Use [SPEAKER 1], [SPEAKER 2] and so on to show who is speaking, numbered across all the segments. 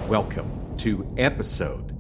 [SPEAKER 1] Welcome to episode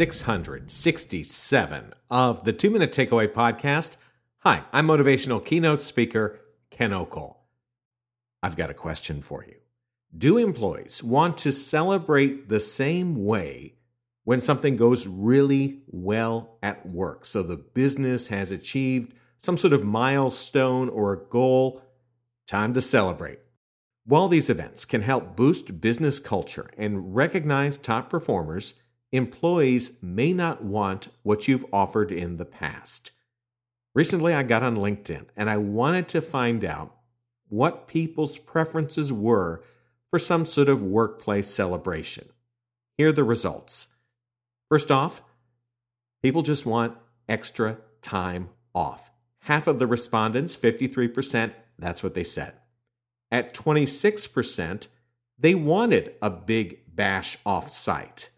[SPEAKER 1] 667 of the 2-Minute Takeaway Podcast. Hi, I'm motivational keynote speaker Ken Okol. I've got a question for you. Do employees want to celebrate the same way when something goes really well at work? So the business has achieved some sort of milestone or a goal. Time to celebrate. While these events can help boost business culture and recognize top performers, employees may not want what you've offered in the past. Recently, I got on LinkedIn and I wanted to find out what people's preferences were for some sort of workplace celebration. Here are the results. First off, people just want extra time off. Half of the respondents, 53%, that's what they said. At 26%, they wanted a big bash off-site.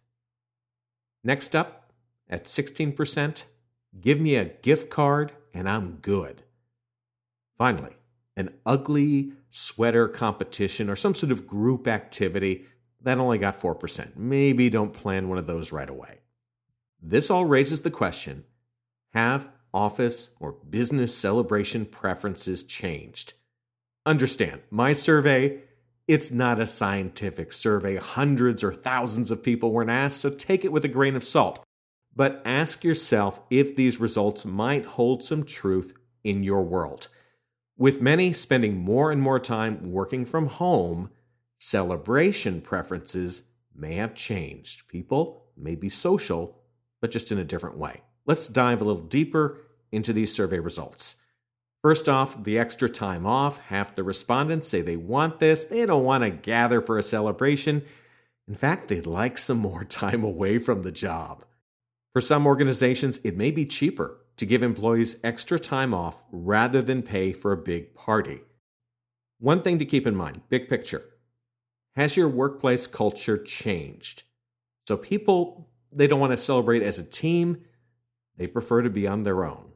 [SPEAKER 1] Next up, at 16%, give me a gift card and I'm good. Finally, an ugly sweater competition or some sort of group activity, that only got 4%. Maybe don't plan one of those right away. This all raises the question, have office or business celebration preferences changed? Understand, my survey, it's not a scientific survey. Hundreds or thousands of people weren't asked, so take it with a grain of salt. But ask yourself if these results might hold some truth in your world. With many spending more and more time working from home, celebration preferences may have changed. People may be social, but just in a different way. Let's dive a little deeper into these survey results. First off, the extra time off. Half the respondents say they want this. They don't want to gather for a celebration. In fact, they'd like some more time away from the job. For some organizations, it may be cheaper to give employees extra time off rather than pay for a big party. One thing to keep in mind, big picture. Has your workplace culture changed? So people, they don't want to celebrate as a team. They prefer to be on their own.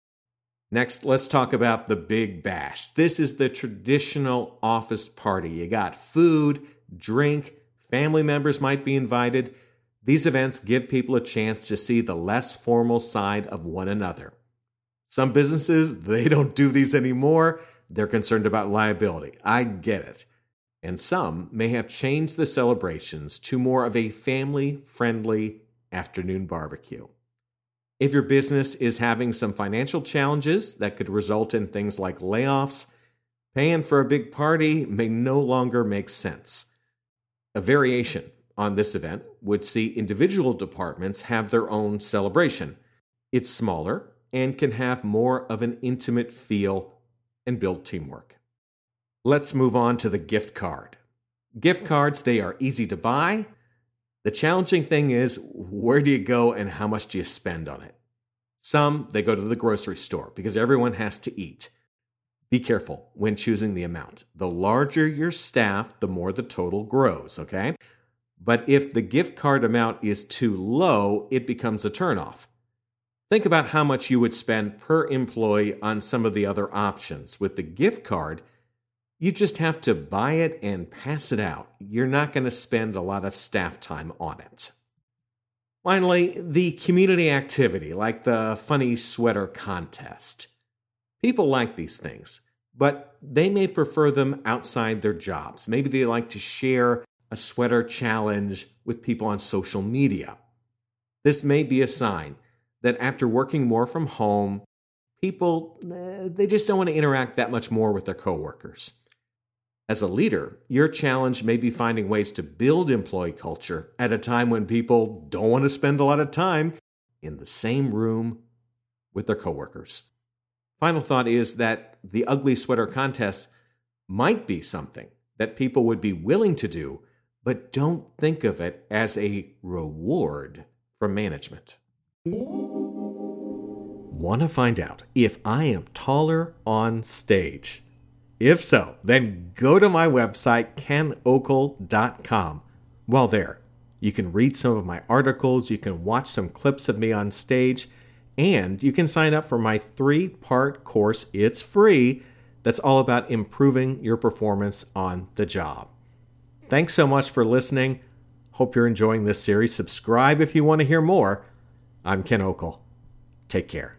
[SPEAKER 1] Next, let's talk about the big bash. This is the traditional office party. You got food, drink, family members might be invited. These events give people a chance to see the less formal side of one another. Some businesses, they don't do these anymore. They're concerned about liability. I get it. And some may have changed the celebrations to more of a family-friendly afternoon barbecue. If your business is having some financial challenges that could result in things like layoffs, paying for a big party may no longer make sense. A variation on this event would see individual departments have their own celebration. It's smaller and can have more of an intimate feel and build teamwork. Let's move on to the gift card. Gift cards, they are easy to buy. The challenging thing is, where do you go and how much do you spend on it? Some, they go to the grocery store because everyone has to eat. Be careful when choosing the amount. The larger your staff, the more the total grows, okay? But if the gift card amount is too low, it becomes a turnoff. Think about how much you would spend per employee on some of the other options. With the gift card, you just have to buy it and pass it out. You're not going to spend a lot of staff time on it. Finally, the community activity, like the funny sweater contest. People like these things, but they may prefer them outside their jobs. Maybe they like to share a sweater challenge with people on social media. This may be a sign that after working more from home, people, they just don't want to interact that much more with their coworkers. As a leader, your challenge may be finding ways to build employee culture at a time when people don't want to spend a lot of time in the same room with their coworkers. Final thought is that the ugly sweater contest might be something that people would be willing to do, but don't think of it as a reward from management. Want to find out if I am taller on stage? If so, then go to my website, kenokol.com. While there, you can read some of my articles, you can watch some clips of me on stage, and you can sign up for my 3-part course. It's free. That's all about improving your performance on the job. Thanks so much for listening. Hope you're enjoying this series. Subscribe if you want to hear more. I'm Ken Okel. Take care.